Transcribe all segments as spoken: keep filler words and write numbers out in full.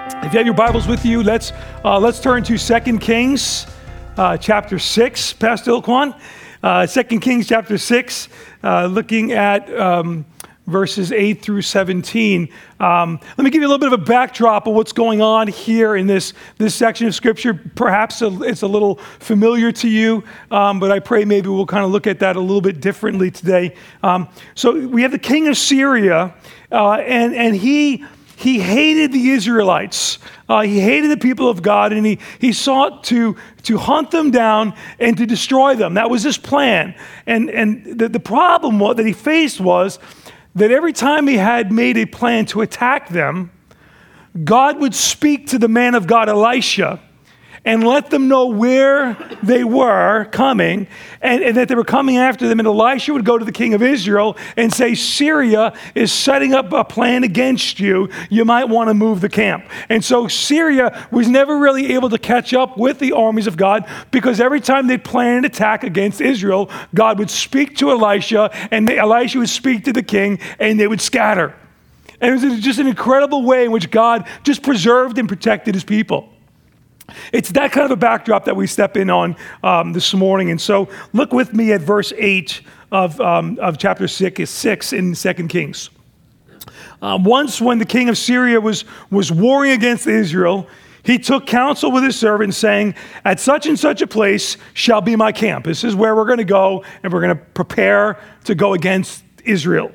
If you have your Bibles with you, let's uh, let's turn to Second Kings uh, chapter six, Pastor Ilquan. Uh, Second Kings chapter six, uh, looking at um, verses eight through seventeen. Um, let me give you a little bit of a backdrop of what's going on here in this, this section of Scripture. Perhaps it's a little familiar to you, um, but I pray maybe we'll kind of look at that a little bit differently today. Um, so we have the king of Syria, uh, and, and he... He hated the Israelites. Uh, he hated the people of God, and he, he sought to, to hunt them down and to destroy them. That was his plan. And, and the, the problem that he faced was that every time he had made a plan to attack them, God would speak to the man of God, Elisha, and let them know where they were coming, and, and that they were coming after them. And Elisha would go to the king of Israel and say, Syria is setting up a plan against you. You might want to move the camp. And so Syria was never really able to catch up with the armies of God, because every time they planned an attack against Israel, God would speak to Elisha, and Elisha would speak to the king, and they would scatter. And it was just an incredible way in which God just preserved and protected his people. It's that kind of a backdrop that we step in on um, this morning. And so look with me at verse eight of, um, of chapter six, six in Second Kings. Um, once when the king of Syria was, was warring against Israel, he took counsel with his servants, saying, at such and such a place shall be my camp. This is where we're going to go, and we're going to prepare to go against Israel.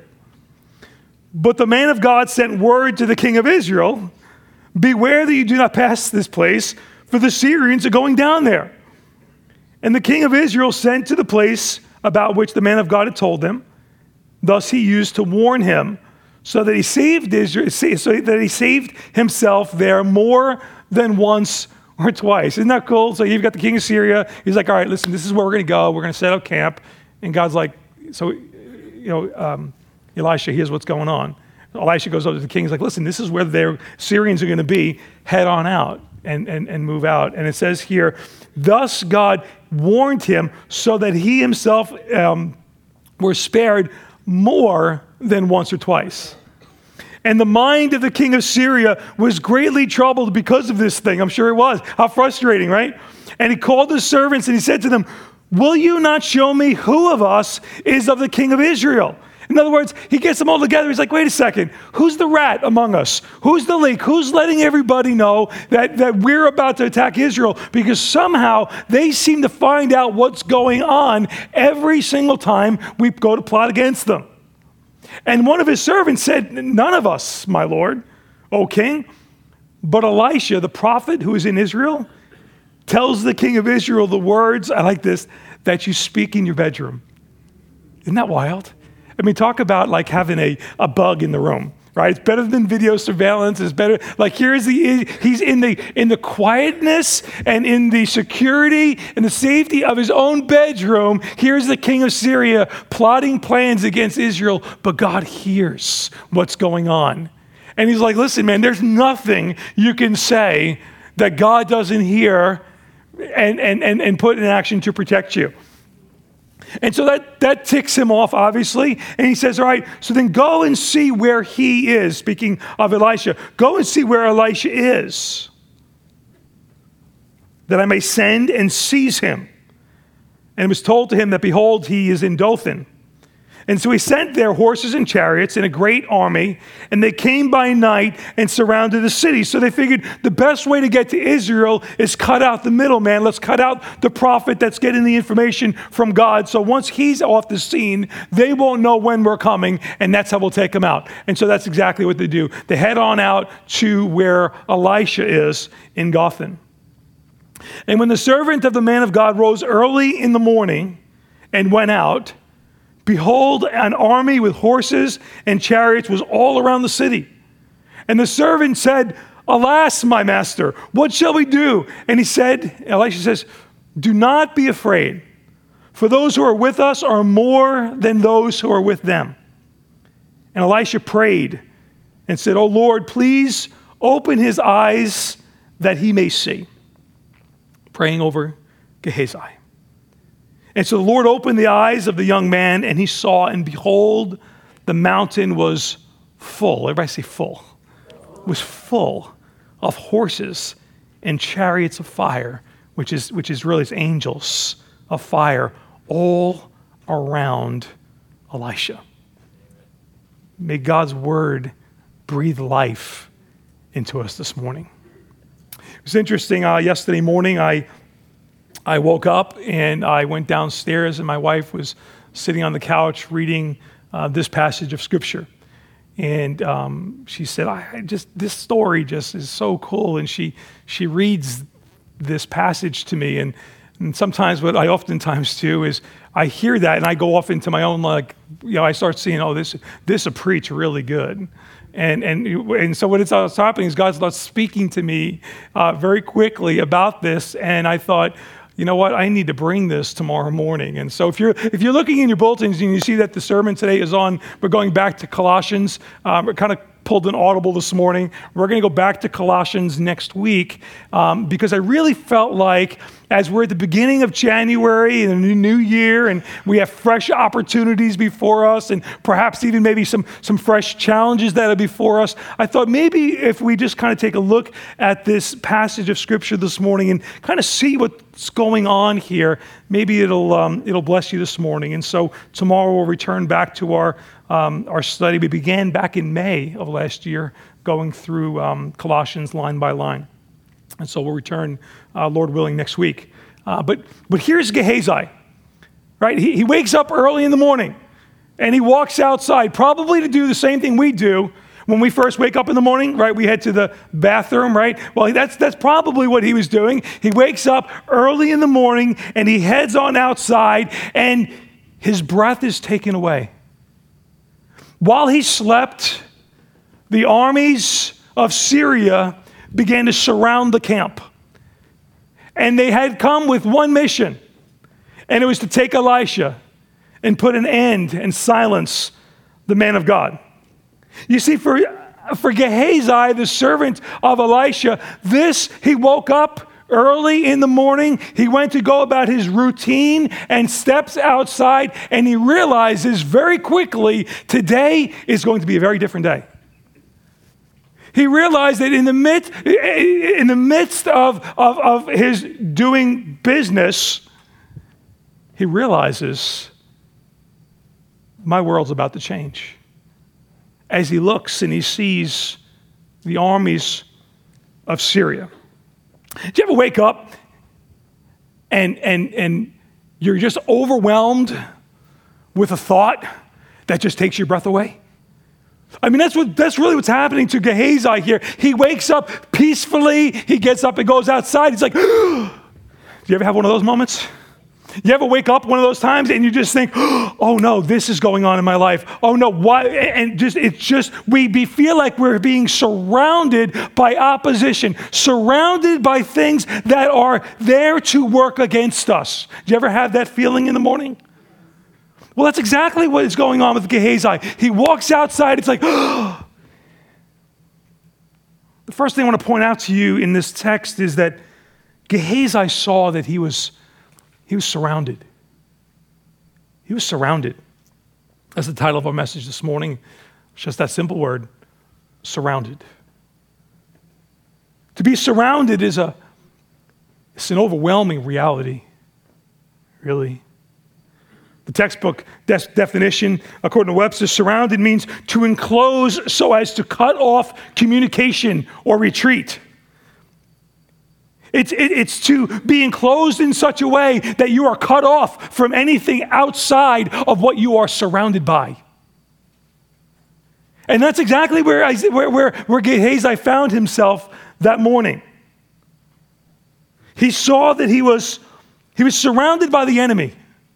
But the man of God sent word to the king of Israel, beware that you do not pass this place, for the Syrians are going down there. And the king of Israel sent to the place about which the man of God had told them. Thus he used to warn him, so that he saved Israel, so that he saved himself there more than once or twice. Isn't that cool? So you've got the king of Syria. He's like, all right, listen, this is where we're going to go. We're going to set up camp. And God's like, so, you know, um, Elisha, here's what's going on. Elisha goes over to the king. He's like, listen, this is where the Syrians are going to be. Head on out. And, and, and move out. And it says here, thus God warned him so that he himself um, were spared more than once or twice. And the mind of the king of Syria was greatly troubled because of this thing. I'm sure it was. How frustrating, right? And he called his servants and he said to them, will you not show me who of us is of the king of Israel? In other words, he gets them all together. He's like, wait a second. Who's the rat among us? Who's the leak? Who's letting everybody know that, that we're about to attack Israel? Because somehow they seem to find out what's going on every single time we go to plot against them. And one of his servants said, none of us, my lord, O king. But Elisha, the prophet who is in Israel, tells the king of Israel the words, I like this, that you speak in your bedroom. Isn't that wild? I mean, talk about like having a, a bug in the room, right? It's better than video surveillance. It's better. Like here's the, he's in the, in the quietness and in the security and the safety of his own bedroom. Here's the king of Syria plotting plans against Israel, but God hears what's going on. And he's like, listen, man, there's nothing you can say that God doesn't hear and, and, and, and put in action to protect you. And so that, that ticks him off, obviously. And he says, all right, so then go and see where he is. Speaking of Elisha, go and see where Elisha is, that I may send and seize him. And it was told to him that, behold, he is in Dothan. And so he sent there horses and chariots and a great army, and they came by night and surrounded the city. So they figured the best way to get to Israel is cut out the middleman. Let's cut out the prophet that's getting the information from God. So once he's off the scene, they won't know when we're coming, and that's how we'll take them out. And so that's exactly what they do. They head on out to where Elisha is in Dothan. And when the servant of the man of God rose early in the morning and went out, behold, an army with horses and chariots was all around the city. And the servant said, alas, my master, what shall we do? And he said, Elisha says, do not be afraid, for those who are with us are more than those who are with them. And Elisha prayed and said, O Lord, please open his eyes that he may see. Praying over Gehazi. And so the Lord opened the eyes of the young man, and he saw, and behold, the mountain was full. Everybody say full. It was full of horses and chariots of fire, which is, which is really angels of fire, all around Elisha. May God's word breathe life into us this morning. It was interesting. Uh, yesterday morning, I I woke up and I went downstairs, and my wife was sitting on the couch reading uh, this passage of Scripture. And um, she said, I, I just this story just is so cool. And she she reads this passage to me. And, and sometimes what I oftentimes do is I hear that and I go off into my own, like, you know, I start seeing, oh, this this will preach really good. And and and so what it's happening is God starts speaking to me uh, very quickly about this. And I thought, you know what, I need to bring this tomorrow morning. And so if you're if you're looking in your bulletins and you see that the sermon today is on, we're going back to Colossians. Um, we're kind of pulled an audible this morning. We're going to go back to Colossians next week um, because I really felt like as we're at the beginning of January and a new year and we have fresh opportunities before us and perhaps even maybe some, some fresh challenges that are before us, I thought maybe if we just kind of take a look at this passage of Scripture this morning and kind of see what's going on here, maybe it'll um, it'll bless you this morning. And so tomorrow we'll return back to our Um, our study. We began back in May of last year, going through um, Colossians line by line. And so we'll return, uh, Lord willing, next week. Uh, but but here's Gehazi, right? He, he wakes up early in the morning, and he walks outside, probably to do the same thing we do when we first wake up in the morning, right? We head to the bathroom, right? Well, that's that's probably what he was doing. He wakes up early in the morning, and he heads on outside, and his breath is taken away. While he slept, the armies of Syria began to surround the camp. And they had come with one mission, and it was to take Elisha and put an end and silence the man of God. You see, for, for Gehazi, the servant of Elisha, this, he woke up early in the morning, he went to go about his routine and steps outside, and he realizes very quickly today is going to be a very different day. He realized that in the midst, in the midst of, of, of his doing business, he realizes my world's about to change. As he looks and he sees the armies of Syria. Did you ever wake up and and and you're just overwhelmed with a thought that just takes your breath away? I mean, that's what that's really what's happening to Gehazi here. He wakes up peacefully. He gets up and goes outside. He's like, do you ever have one of those moments? You ever wake up one of those times and you just think, oh no, this is going on in my life. Oh no, why? And just it's just, we be, feel like we're being surrounded by opposition, surrounded by things that are there to work against us. Do you ever have that feeling in the morning? Well, that's exactly what is going on with Gehazi. He walks outside, it's like, oh. The first thing I want to point out to you in this text is that Gehazi saw that he was He was surrounded. He was surrounded. That's the title of our message this morning. It's just that simple word, surrounded. To be surrounded is a, it's an overwhelming reality, really. The textbook de- definition, according to Webster, surrounded means to enclose so as to cut off communication or retreat. It's, it, it's to be enclosed in such a way that you are cut off from anything outside of what you are surrounded by. And that's exactly where, I, where, where, where Gehazi found himself that morning. He saw that he was, he was surrounded by the enemy.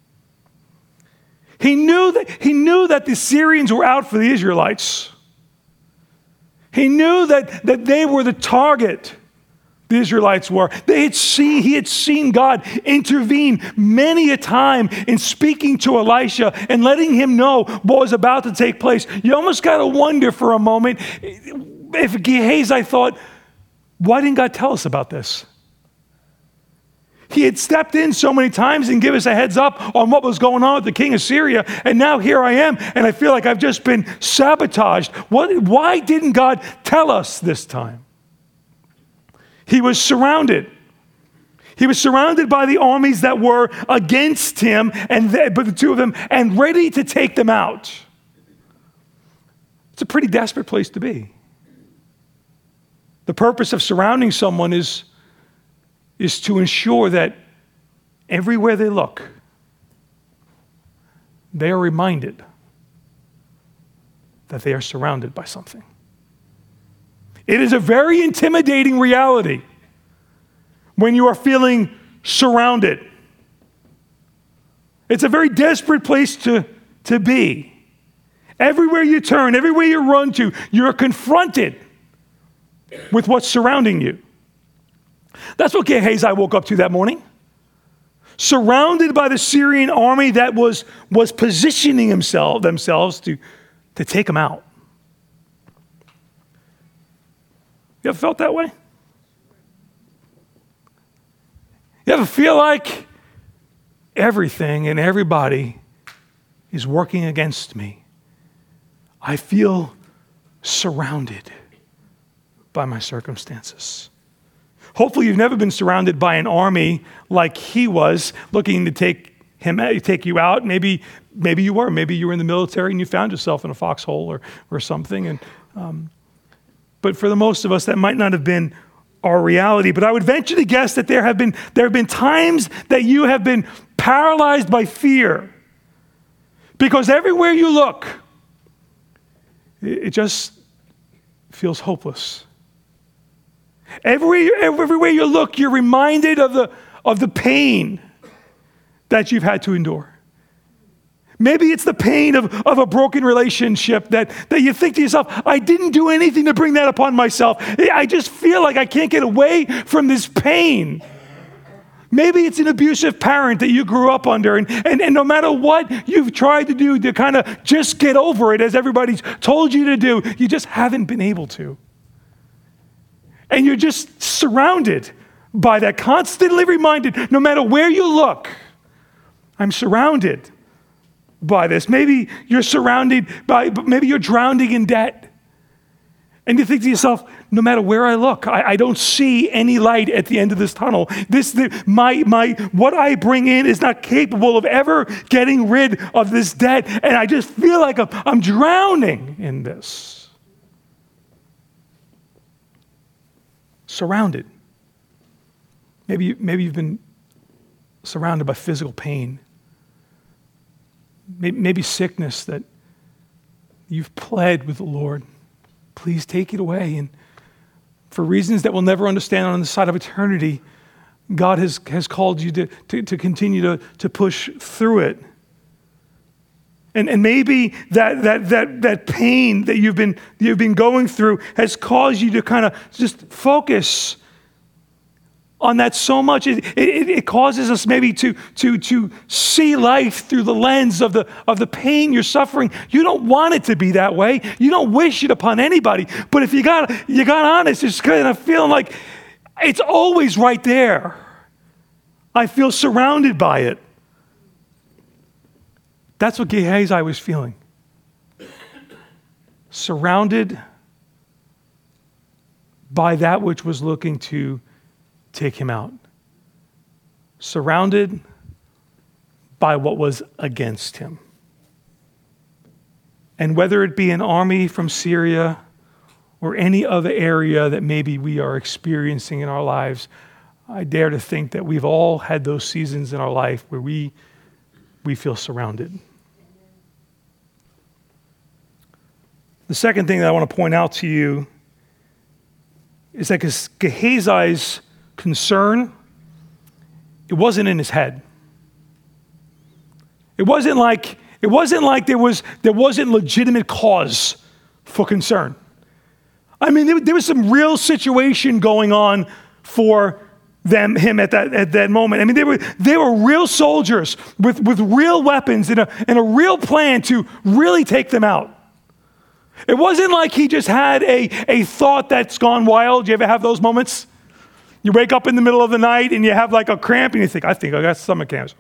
He knew that, he knew that the Syrians were out for the Israelites. He knew that, that they were the target. The Israelites were. They had seen, he had seen God intervene many a time in speaking to Elisha and letting him know what was about to take place. You almost got to wonder for a moment if Gehazi thought, why didn't God tell us about this? He had stepped in so many times and given us a heads up on what was going on with the king of Syria, and now here I am, and I feel like I've just been sabotaged. What, why didn't God tell us this time? He was surrounded. He was surrounded by the armies that were against him, and they, but the two of them, and ready to take them out. It's a pretty desperate place to be. The purpose of surrounding someone is, is to ensure that everywhere they look, they are reminded that they are surrounded by something. It is a very intimidating reality when you are feeling surrounded. It's a very desperate place to, to be. Everywhere you turn, everywhere you run to, you're confronted with what's surrounding you. That's what Gehazi woke up to that morning. Surrounded by the Syrian army that was, was positioning himself, themselves to, to take him out. You ever felt that way? You ever feel like everything and everybody is working against me? I feel surrounded by my circumstances. Hopefully you've never been surrounded by an army like he was, looking to take him, take you out. Maybe, maybe you were. Maybe you were in the military and you found yourself in a foxhole or, or something. And um, but for the most of us, that might not have been our reality. But I would venture to guess that there have been there have been times that you have been paralyzed by fear, because everywhere you look, it, it just feels hopeless. Everywhere, everywhere you look, you're reminded of the, of the pain that you've had to endure. Maybe it's the pain of, of a broken relationship that, that you think to yourself, I didn't do anything to bring that upon myself. I just feel like I can't get away from this pain. Maybe it's an abusive parent that you grew up under, and, and, and no matter what you've tried to do to kind of just get over it, as everybody's told you to do, you just haven't been able to. And you're just surrounded by that, constantly reminded, no matter where you look, I'm surrounded by this. Maybe you're surrounded by, maybe you're drowning in debt. And you think to yourself, no matter where I look, I, I don't see any light at the end of this tunnel. This, the, my, my, what I bring in is not capable of ever getting rid of this debt. And I just feel like I'm, I'm drowning in this. Surrounded. Maybe, you, maybe you've been surrounded by physical pain. Maybe, maybe sickness that you've pled with the Lord. Please take it away. And for reasons that we'll never understand on the side of eternity, God has, has called you to, to, to continue to, to push through it. And, and maybe that, that, that, that pain that you've been, you've been going through has caused you to kind of just focus on that so much. It, it, it causes us maybe to, to, to see life through the lens of the, of the pain you're suffering. You don't want it to be that way. You don't wish it upon anybody. But if you got, you got honest, it's kind of feeling like it's always right there. I feel surrounded by it. That's what Gehazi was feeling. Surrounded by that which was looking to take him out. Surrounded by what was against him. And whether it be an army from Syria or any other area that maybe we are experiencing in our lives, I dare to think that we've all had those seasons in our life where we we feel surrounded. The second thing that I want to point out to you is that Gehazi's concern, it wasn't in his head. It wasn't like it wasn't like there was there wasn't legitimate cause for concern. I mean, there, there was some real situation going on for them, him at that at that moment. I mean, they were they were real soldiers with, with real weapons and a and a real plan to really take them out. It wasn't like he just had a, a thought that's gone wild. You ever have those moments? You wake up in the middle of the night and you have like a cramp and you think, I think I got stomach cancer.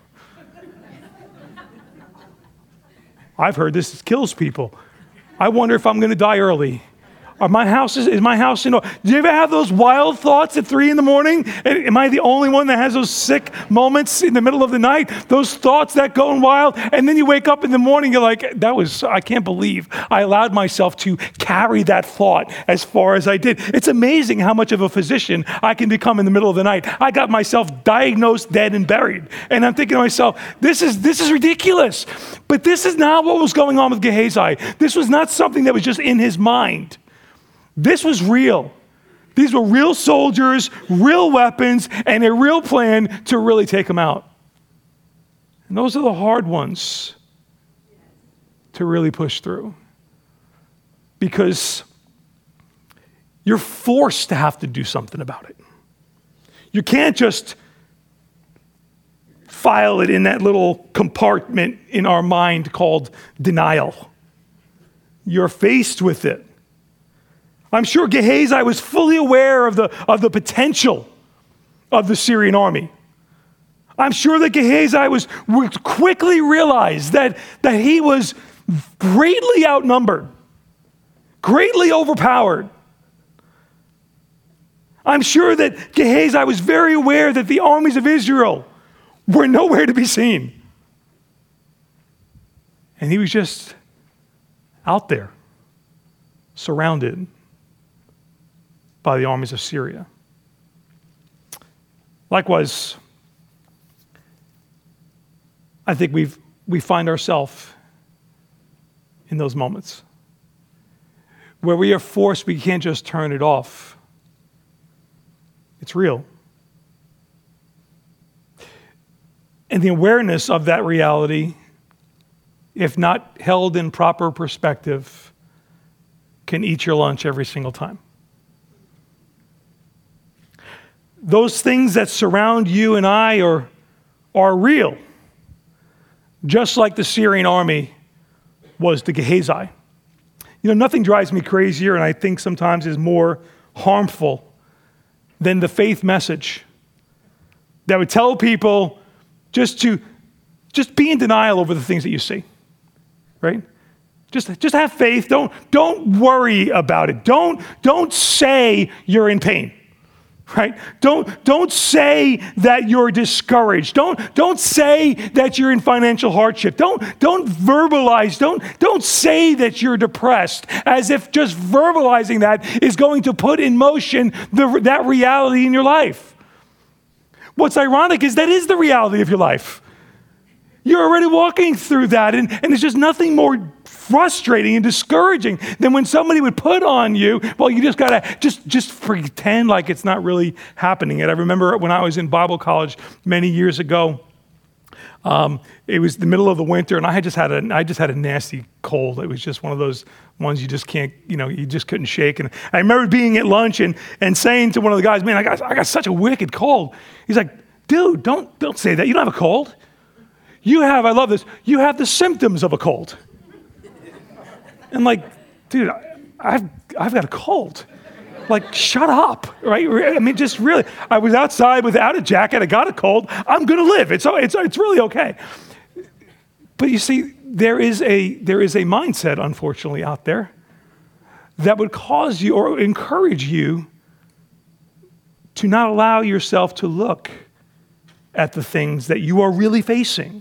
I've heard this kills people. I wonder if I'm going to die early. Are my house is, is my house in order? Do you ever have those wild thoughts at three in the morning? Am I the only one that has those sick moments in the middle of the night? Those thoughts that go wild, and then you wake up in the morning, you're like, that was, I can't believe I allowed myself to carry that thought as far as I did. It's amazing how much of a physician I can become in the middle of the night. I got myself diagnosed, dead, and buried. And I'm thinking to myself, this is, this is ridiculous. But this is not what was going on with Gehazi. This was not something that was just in his mind. This was real. These were real soldiers, real weapons, and a real plan to really take them out. And those are the hard ones to really push through. Because you're forced to have to do something about it. You can't just file it in that little compartment in our mind called denial. You're faced with it. I'm sure Gehazi was fully aware of the, of the potential of the Syrian army. I'm sure that Gehazi was quickly realized that, that he was greatly outnumbered, greatly overpowered. I'm sure that Gehazi was very aware that the armies of Israel were nowhere to be seen. And he was just out there, surrounded by the armies of Syria. Likewise, I think we've, we find ourselves in those moments where we are forced, we can't just turn it off. It's real. And the awareness of that reality, if not held in proper perspective, can eat your lunch every single time. Those things that surround you and I are, are real, just like the Syrian army was to Gehazi. You know, nothing drives me crazier and I think sometimes is more harmful than the faith message that would tell people just to just be in denial over the things that you see, right? Just, just have faith. Don't, don't worry about it. Don't, don't say you're in pain. Right? Don't, don't say that you're discouraged. Don't, don't say that you're in financial hardship. Don't, don't verbalize. Don't, don't say that you're depressed as if just verbalizing that is going to put in motion the, that reality in your life. What's ironic is that is the reality of your life. You're already walking through that, and, and there's just nothing more frustrating and discouraging than when somebody would put on you, well, you just gotta just just pretend like it's not really happening. And I remember when I was in Bible college many years ago, um, it was the middle of the winter, and I had just had a I just had a nasty cold. It was just one of those ones you just can't, you know, you just couldn't shake. And I remember being at lunch and and saying to one of the guys, "Man, I got I got such a wicked cold." He's like, "Dude, don't don't say that. You don't have a cold. You have, I love this, you have the symptoms of a cold." And like, dude, I've I've got a cold. Like, shut up, right? I mean, just really, I was outside without a jacket, I got a cold, I'm gonna live. It's it's it's really okay. But you see, there is a there is a mindset, unfortunately, out there that would cause you or encourage you to not allow yourself to look at the things that you are really facing.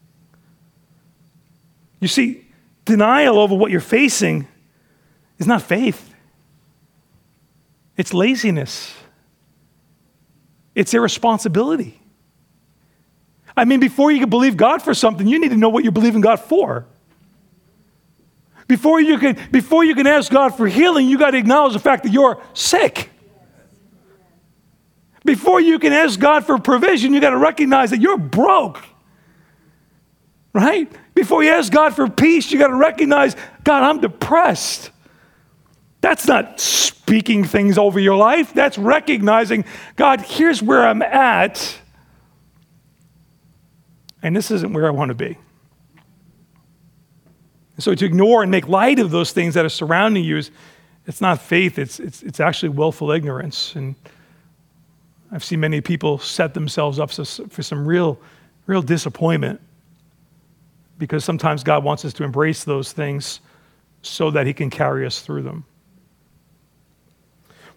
You see, denial over what you're facing is not faith. It's laziness. It's irresponsibility. I mean, before you can believe God for something, you need to know what you're believing God for. Before you can, before you can ask God for healing, you got to acknowledge the fact that you're sick. Before you can ask God for provision, you got to recognize that you're broke. Right? Before you ask God for peace, you got to recognize, God, I'm depressed. That's not speaking things over your life. That's recognizing, God, here's where I'm at, and this isn't where I want to be. So to ignore and make light of those things that are surrounding you is, it's not faith, it's, it's, it's actually willful ignorance. And I've seen many people set themselves up for some real, real disappointment, because sometimes God wants us to embrace those things so that he can carry us through them.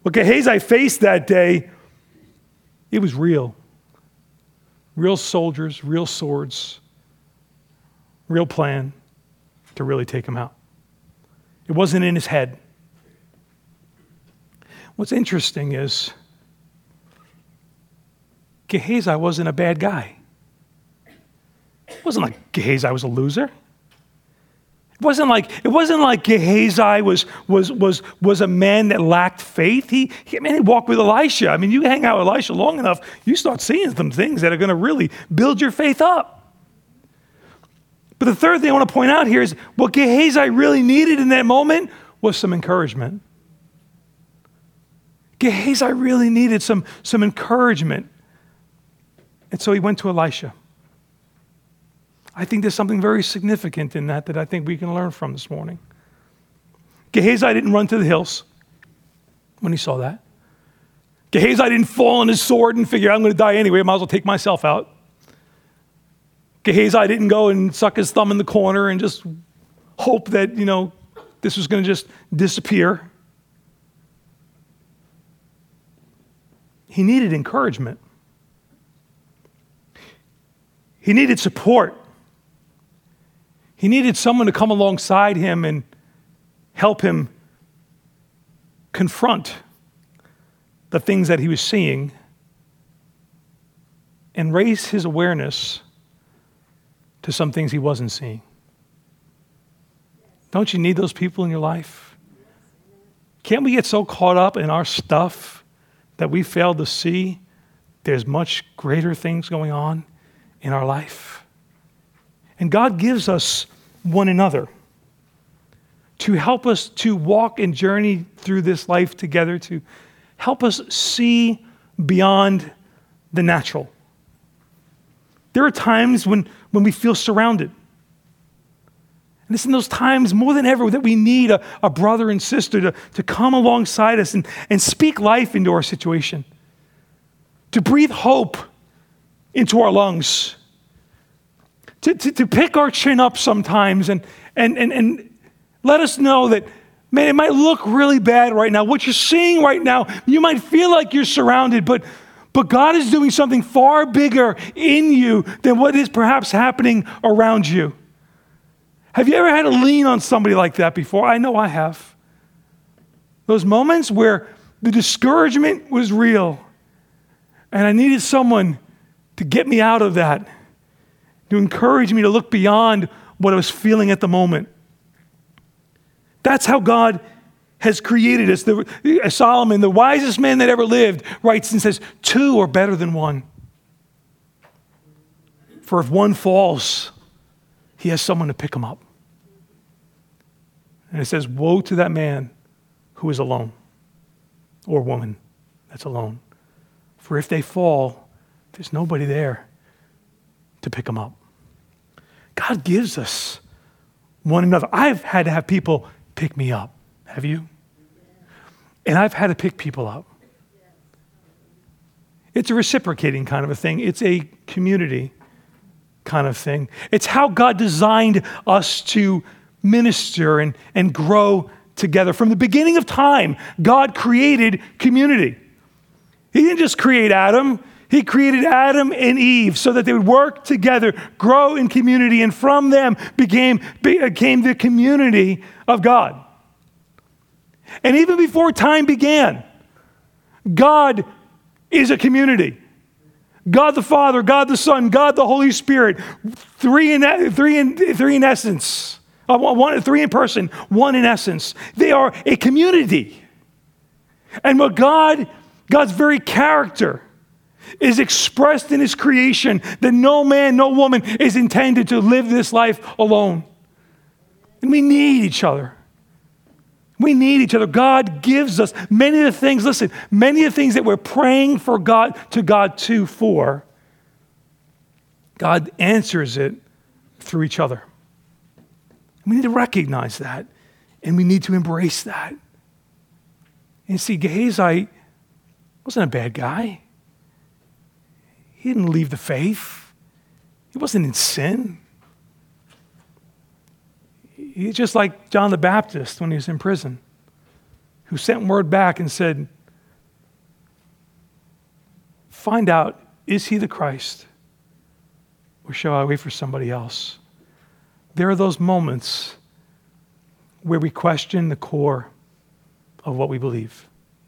What Gehazi faced that day, it was real. Real soldiers, real swords, real plan to really take him out. It wasn't in his head. What's interesting is Gehazi wasn't a bad guy. It wasn't like Gehazi was a loser. It wasn't like it wasn't like Gehazi was was was was a man that lacked faith. He, he man, he walked with Elisha. I mean, you hang out with Elisha long enough, you start seeing some things that are going to really build your faith up. But the third thing I want to point out here is what Gehazi really needed in that moment was some encouragement. Gehazi really needed some, some encouragement. And so he went to Elisha. I think there's something very significant in that that I think we can learn from this morning. Gehazi didn't run to the hills when he saw that. Gehazi didn't fall on his sword and figure, I'm going to die anyway, I might as well take myself out. Gehazi didn't go and suck his thumb in the corner and just hope that, you know, this was going to just disappear. He needed encouragement. He needed support. He needed someone to come alongside him and help him confront the things that he was seeing and raise his awareness to some things he wasn't seeing. Don't you need those people in your life? Can't we get so caught up in our stuff that we fail to see there's much greater things going on in our life? And God gives us one another to help us to walk and journey through this life together, to help us see beyond the natural. There are times when, when we feel surrounded. And it's in those times more than ever that we need a, a brother and sister to, to come alongside us and, and speak life into our situation, to breathe hope into our lungs, to, to, to pick our chin up sometimes and, and, and, and let us know that, man, it might look really bad right now. What you're seeing right now, you might feel like you're surrounded, but, but God is doing something far bigger in you than what is perhaps happening around you. Have you ever had to lean on somebody like that before? I know I have. Those moments where the discouragement was real and I needed someone to get me out of that, to encourage me to look beyond what I was feeling at the moment. That's how God has created us. The, Solomon, the wisest man that ever lived, writes and says, two are better than one. For if one falls, he has someone to pick him up. And it says, woe to that man who is alone, or woman that's alone. For if they fall, there's nobody there to pick them up. God gives us one another. I've had to have people pick me up. Have you? And I've had to pick people up. It's a reciprocating kind of a thing. It's a community kind of thing. It's how God designed us to minister and, and grow together. From the beginning of time, God created community. He didn't just create Adam. He created Adam and Eve so that they would work together, grow in community, and from them became, became the community of God. And even before time began, God is a community. God the Father, God the Son, God the Holy Spirit, three in, three in, three in essence. Uh, one, three in person, one in essence. They are a community. And what God, God's very character is expressed in his creation, that no man, no woman is intended to live this life alone. And we need each other. We need each other. God gives us many of the things, listen, many of the things that we're praying for God, to God to for, God answers it through each other. We need to recognize that, and we need to embrace that. And see, Gehazi wasn't a bad guy. He didn't leave the faith. He wasn't in sin. He's just like John the Baptist when he was in prison, who sent word back and said, find out, is he the Christ? Or shall I wait for somebody else? There are those moments where we question the core of what we believe.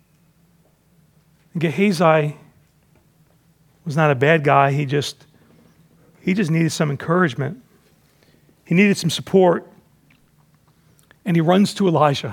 And Gehazi was not a bad guy. He just, he just needed some encouragement. He needed some support. And he runs to Elijah.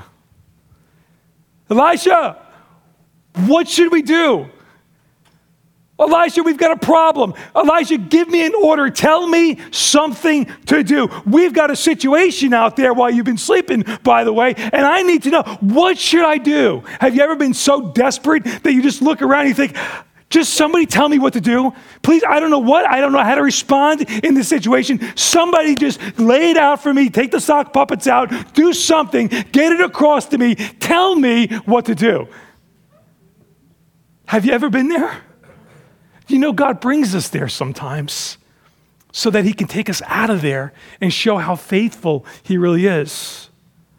Elijah, what should we do? Elijah, we've got a problem. Elijah, give me an order. Tell me something to do. We've got a situation out there while you've been sleeping, by the way, and I need to know, what should I do? Have you ever been so desperate that you just look around and you think, just somebody tell me what to do? Please, I don't know what. I don't know how to respond in this situation. Somebody just lay it out for me. Take the sock puppets out. Do something. Get it across to me. Tell me what to do. Have you ever been there? You know, God brings us there sometimes so that he can take us out of there and show how faithful he really is.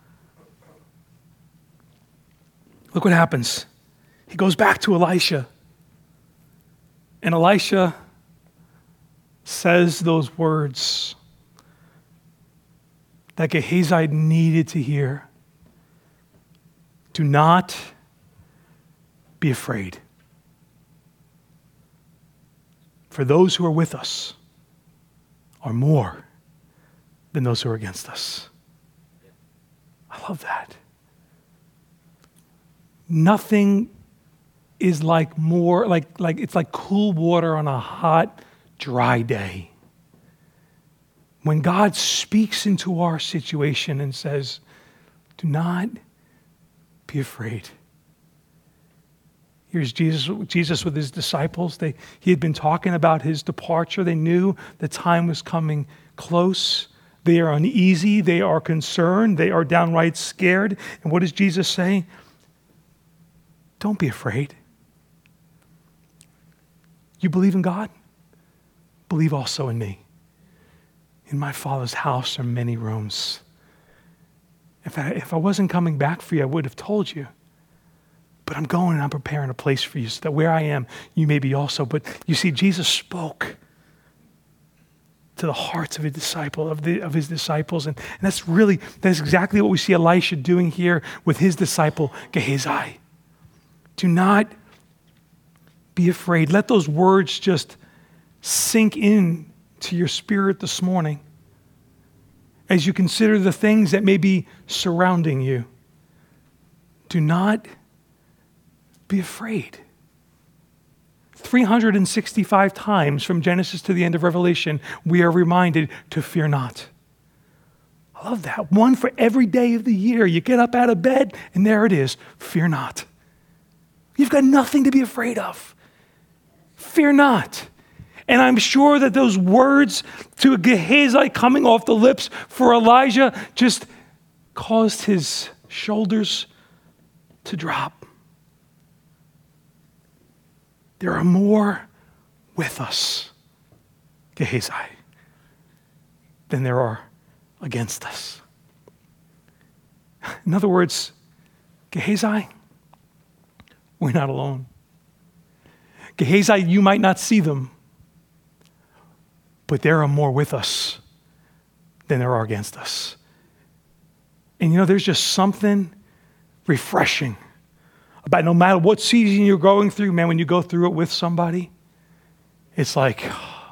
Look what happens. He goes back to Elisha. And Elisha says those words that Gehazi needed to hear. Do not be afraid. For those who are with us are more than those who are against us. I love that. Nothing is like more, like, like it's like cool water on a hot, dry day. When God speaks into our situation and says, do not be afraid. Here's Jesus, Jesus with his disciples. They, he had been talking about his departure. They knew the time was coming close. They are uneasy. They are concerned. They are downright scared. And what does Jesus say? Don't be afraid. You believe in God? Believe also in me. In my Father's house are many rooms. If I, if I wasn't coming back for you, I would have told you. But I'm going and I'm preparing a place for you so that where I am, you may be also. But you see, Jesus spoke to the hearts of his disciple, of, the, of his disciples. And, and that's really, that's exactly what we see Elisha doing here with his disciple, Gehazi. Do not be afraid. Let those words just sink in to your spirit this morning as you consider the things that may be surrounding you. Do not be afraid. three hundred sixty-five times from Genesis to the end of Revelation, we are reminded to fear not. I love that. One for every day of the year. You get up out of bed and there it is. Fear not. You've got nothing to be afraid of. Fear not. And I'm sure that those words to Gehazi coming off the lips for Elijah just caused his shoulders to drop. There are more with us, Gehazi, than there are against us. In other words, Gehazi, we're not alone. Gehazi, you might not see them, but there are more with us than there are against us. And you know, there's just something refreshing about no matter what season you're going through, man, when you go through it with somebody, it's like, oh,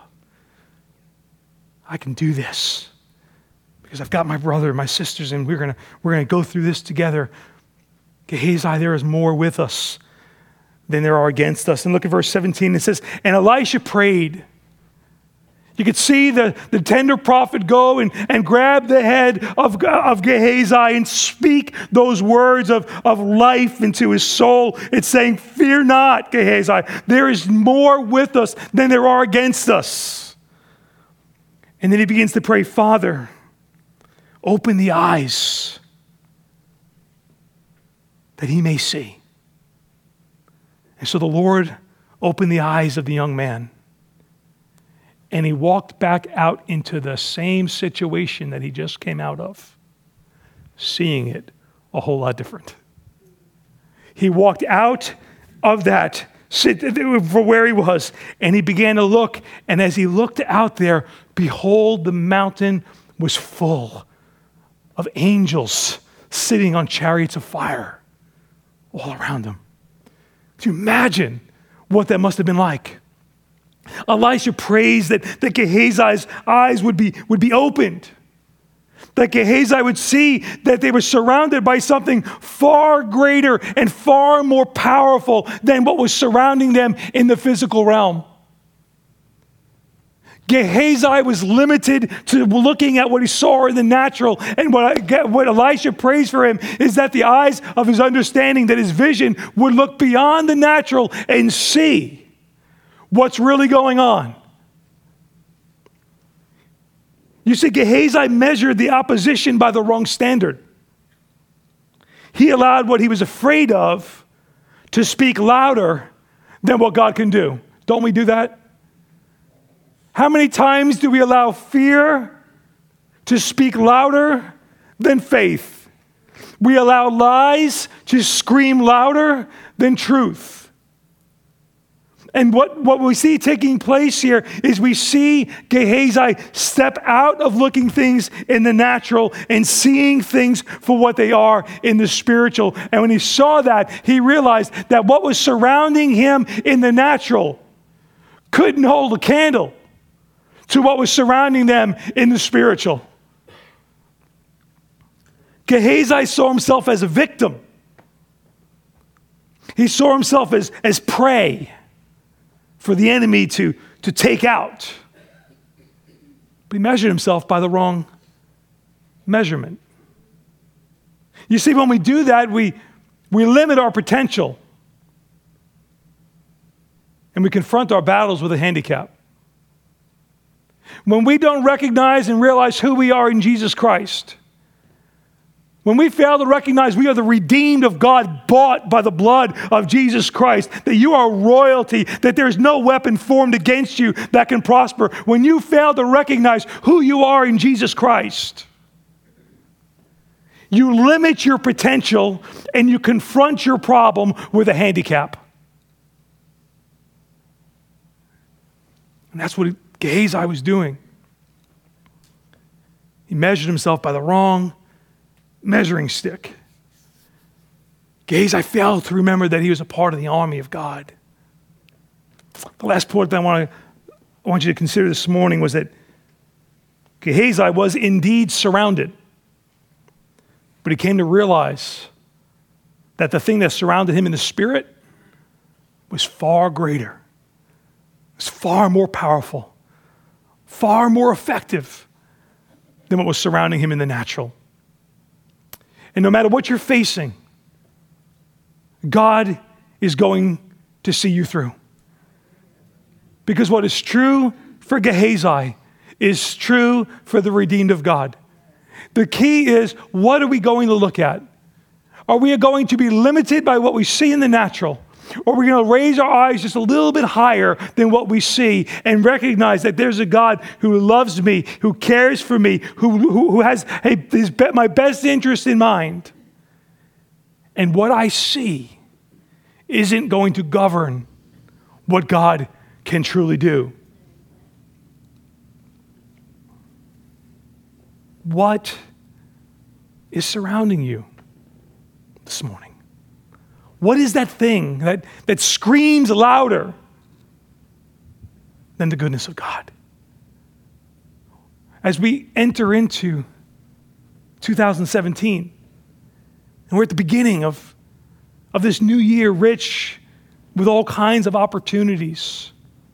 I can do this because I've got my brother and my sisters and we're gonna we're gonna go through this together. Gehazi, there is more with us than there are against us. And look at verse seventeen, it says, and Elisha prayed. You could see the, the tender prophet go and, and grab the head of, of Gehazi and speak those words of, of life into his soul. It's saying, fear not, Gehazi. There is more with us than there are against us. And then he begins to pray, Father, open the eyes that he may see. And so the Lord opened the eyes of the young man. And he walked back out into the same situation that he just came out of, seeing it a whole lot different. He walked out of that sit for where he was. And he began to look. And as he looked out there, behold, the mountain was full of angels sitting on chariots of fire all around him. Can you imagine what that must have been like? Elisha prays that, that Gehazi's eyes would be, would be opened. That Gehazi would see that they were surrounded by something far greater and far more powerful than what was surrounding them in the physical realm. Gehazi was limited to looking at what he saw in the natural. And what, I, what Elisha prays for him is that the eyes of his understanding, that his vision would look beyond the natural and see what's really going on. You see, Gehazi measured the opposition by the wrong standard. He allowed what he was afraid of to speak louder than what God can do. Don't we do that? How many times do we allow fear to speak louder than faith? We allow lies to scream louder than truth. And what, what we see taking place here is we see Gehazi step out of looking things in the natural and seeing things for what they are in the spiritual. And when he saw that, he realized that what was surrounding him in the natural couldn't hold a candle to what was surrounding them in the spiritual. Gehazi saw himself as a victim. He saw himself as, as prey for the enemy to, to take out. But he measured himself by the wrong measurement. You see, when we do that, we, we limit our potential. And we confront our battles with a handicap. When we don't recognize and realize who we are in Jesus Christ, when we fail to recognize we are the redeemed of God, bought by the blood of Jesus Christ, that you are royalty, that there is no weapon formed against you that can prosper, when you fail to recognize who you are in Jesus Christ, you limit your potential and you confront your problem with a handicap. And that's what Gehazi was doing. He measured himself by the wrong measuring stick. Gehazi failed to remember that he was a part of the army of God. The last point that I want to I want you to consider this morning was that Gehazi was indeed surrounded, but he came to realize that the thing that surrounded him in the spirit was far greater, it was far more powerful, far more effective than what was surrounding him in the natural. And no matter what you're facing, God is going to see you through. Because what is true for Gehazi is true for the redeemed of God. The key is, what are we going to look at? Are we going to be limited by what we see in the natural? Or are we going to raise our eyes just a little bit higher than what we see and recognize that there's a God who loves me, who cares for me, who, who, who has a, his, my best interest in mind? And what I see isn't going to govern what God can truly do. What is surrounding you this morning? What is that thing that, that screams louder than the goodness of God? As we enter into two thousand seventeen, and we're at the beginning of, of this new year, rich with all kinds of opportunities,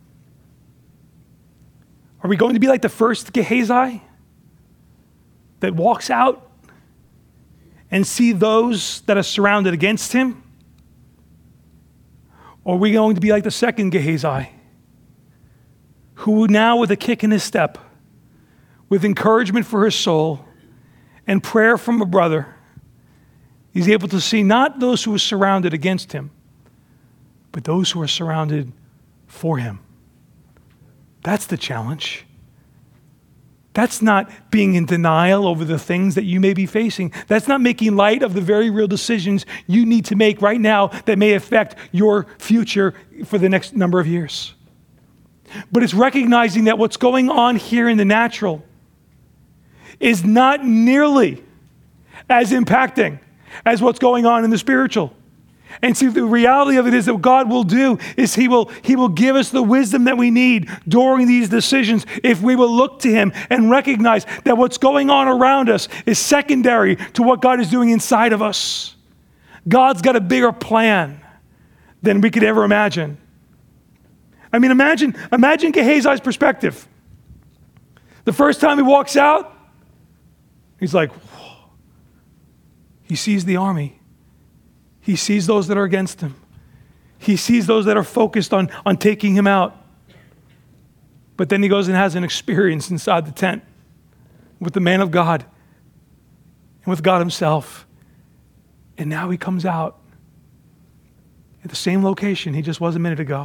are we going to be like the first Gehazi that walks out and see those that are surrounded against him? Or are we going to be like the second Gehazi, who now with a kick in his step, with encouragement for his soul and prayer from a brother, he's able to see not those who are surrounded against him, but those who are surrounded for him. That's the challenge. That's not being in denial over the things that you may be facing. That's not making light of the very real decisions you need to make right now that may affect your future for the next number of years. But it's recognizing that what's going on here in the natural is not nearly as impacting as what's going on in the spiritual. And see, the reality of it is that what God will do is he will, he will give us the wisdom that we need during these decisions if we will look to him and recognize that what's going on around us is secondary to what God is doing inside of us. God's got a bigger plan than we could ever imagine. I mean, imagine, imagine Gehazi's perspective. The first time he walks out, he's like, whoa. He sees the army. He sees those that are against him. He sees those that are focused on, on taking him out. But then he goes and has an experience inside the tent with the man of God and with God himself. And now he comes out at the same location he just was a minute ago.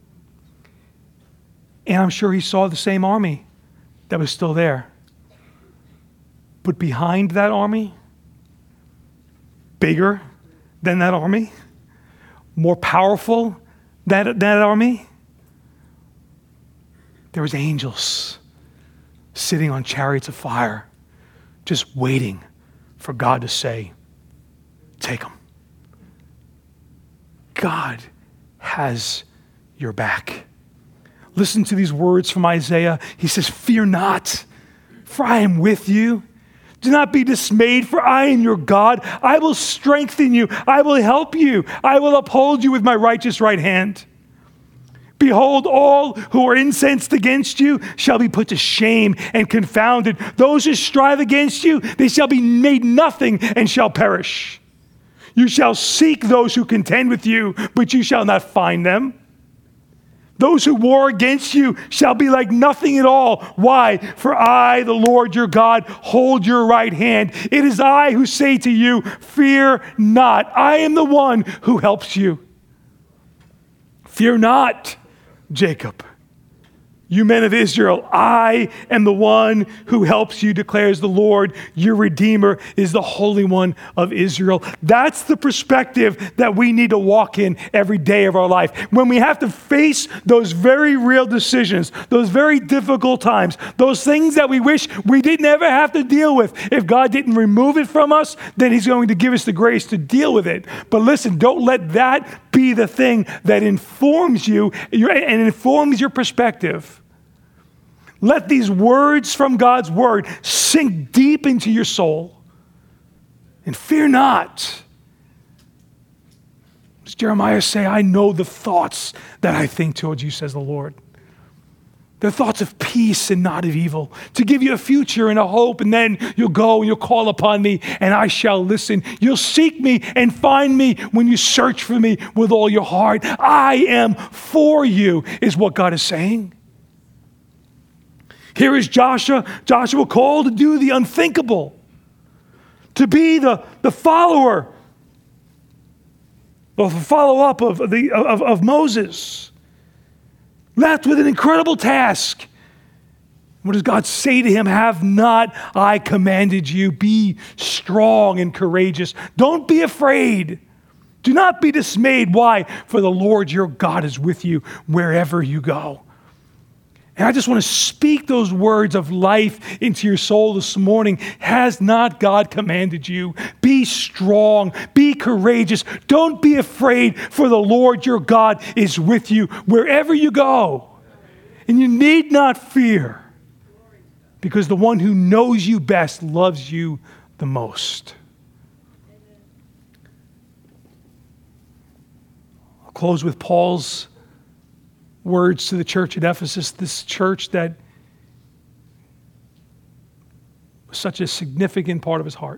And I'm sure he saw the same army that was still there. But behind that army, bigger than that army, more powerful than that army, there was angels sitting on chariots of fire, just waiting for God to say, take them. God has your back. Listen to these words from Isaiah. He says, fear not, for I am with you. Do not be dismayed, for I am your God. I will strengthen you. I will help you. I will uphold you with my righteous right hand. Behold, all who are incensed against you shall be put to shame and confounded. Those who strive against you, they shall be made nothing and shall perish. You shall seek those who contend with you, but you shall not find them. Those who war against you shall be like nothing at all. Why? For I, the Lord your God, hold your right hand. It is I who say to you, fear not. I am the one who helps you. Fear not, Jacob. You men of Israel, I am the one who helps you, declares the Lord. Your Redeemer is the Holy One of Israel. That's the perspective that we need to walk in every day of our life. When we have to face those very real decisions, those very difficult times, those things that we wish we didn't ever have to deal with. If God didn't remove it from us, then he's going to give us the grace to deal with it. But listen, don't let that be the thing that informs you and informs your perspective. Let these words from God's word sink deep into your soul. And fear not. Does Jeremiah say, I know the thoughts that I think towards you, says the Lord. They're thoughts of peace and not of evil, to give you a future and a hope, and then you'll go and you'll call upon me, and I shall listen. You'll seek me and find me when you search for me with all your heart. I am for you, is what God is saying. Here is Joshua, Joshua called to do the unthinkable, to be the, the follower, the follow-up of, the, of, of Moses, left with an incredible task. What does God say to him? Have not I commanded you? Be strong and courageous. Don't be afraid. Do not be dismayed. Why? For the Lord your God is with you wherever you go. And I just want to speak those words of life into your soul this morning. Has not God commanded you? Be strong, be courageous. Don't be afraid, for the Lord your God is with you wherever you go. And you need not fear, because the one who knows you best loves you the most. I'll close with Paul's words to the church at Ephesus, this church that was such a significant part of his heart.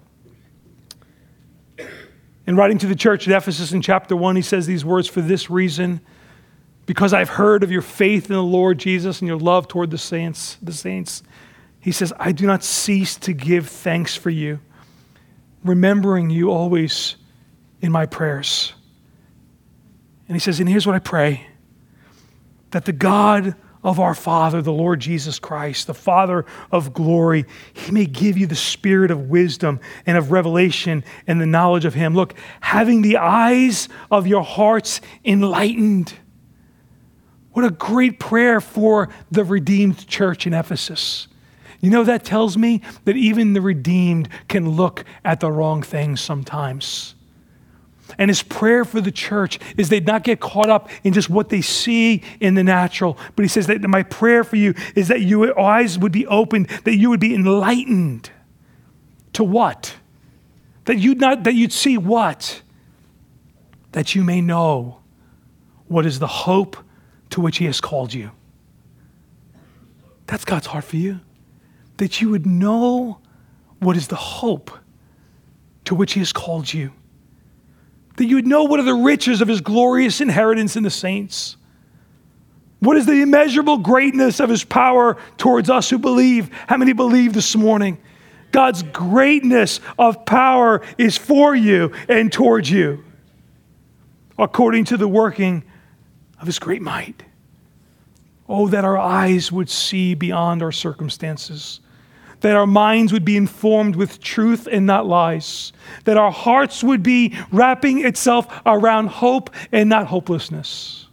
In writing to the church at Ephesus in chapter one, he says these words, for this reason, because I've heard of your faith in the Lord Jesus and your love toward the saints, the saints, he says, I do not cease to give thanks for you, remembering you always in my prayers. And he says, and here's what I pray, that the God of our Father, the Lord Jesus Christ, the Father of glory, he may give you the spirit of wisdom and of revelation and the knowledge of him. Look, having the eyes of your hearts enlightened. What a great prayer for the redeemed church in Ephesus. You know, that tells me that even the redeemed can look at the wrong things sometimes. And his prayer for the church is they'd not get caught up in just what they see in the natural. But he says that my prayer for you is that your eyes would be opened, that you would be enlightened. To what? That you'd not, that you'd see what? That you may know what is the hope to which he has called you. That's God's heart for you. That you would know what is the hope to which he has called you. That you would know what are the riches of his glorious inheritance in the saints. What is the immeasurable greatness of his power towards us who believe? How many believe this morning? God's greatness of power is for you and towards you, according to the working of his great might. Oh, that our eyes would see beyond our circumstances, that our minds would be informed with truth and not lies, that our hearts would be wrapping itself around hope and not hopelessness.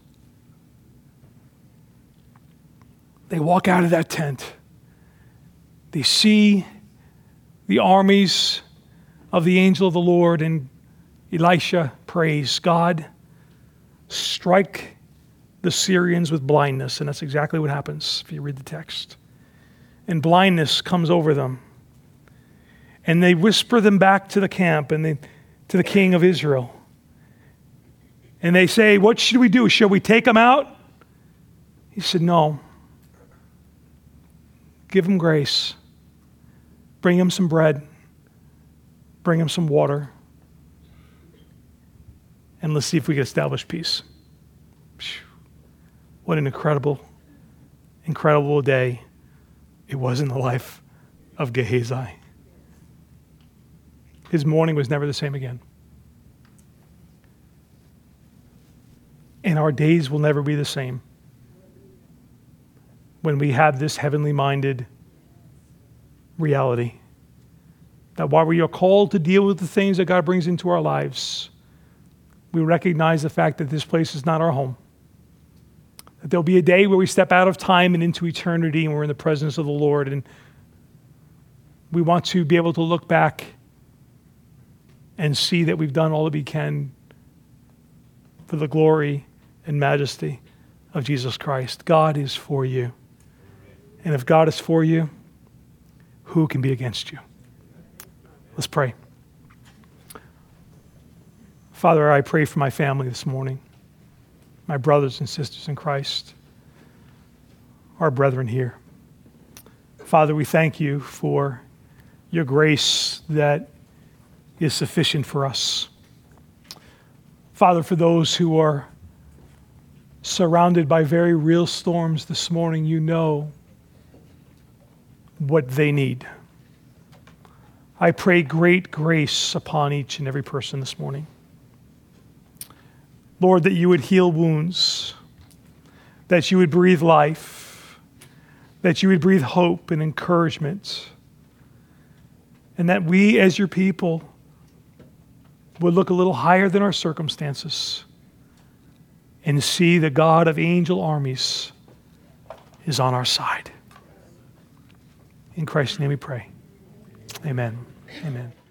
They walk out of that tent. They see the armies of the angel of the Lord, and Elisha prays, God, strike the Syrians with blindness. And that's exactly what happens if you read the text. And blindness comes over them. And they whisper them back to the camp and they, to the king of Israel. And they say, what should we do? Shall we take them out? He said, no. Give them grace. Bring them some bread. Bring them some water. And let's see if we can establish peace. What an incredible, incredible day it was in the life of Gehazi. His morning was never the same again. And our days will never be the same when we have this heavenly minded reality. That while we are called to deal with the things that God brings into our lives, we recognize the fact that this place is not our home. That there'll be a day where we step out of time and into eternity and we're in the presence of the Lord. And we want to be able to look back and see that we've done all that we can for the glory and majesty of Jesus Christ. God is for you. And if God is for you, who can be against you? Let's pray. Father, I pray for my family this morning. My brothers and sisters in Christ, our brethren here. Father, we thank you for your grace that is sufficient for us. Father, for those who are surrounded by very real storms this morning, you know what they need. I pray great grace upon each and every person this morning. Lord, that you would heal wounds, that you would breathe life, that you would breathe hope and encouragement, and that we as your people would look a little higher than our circumstances and see the God of angel armies is on our side. In Christ's name we pray. Amen. Amen.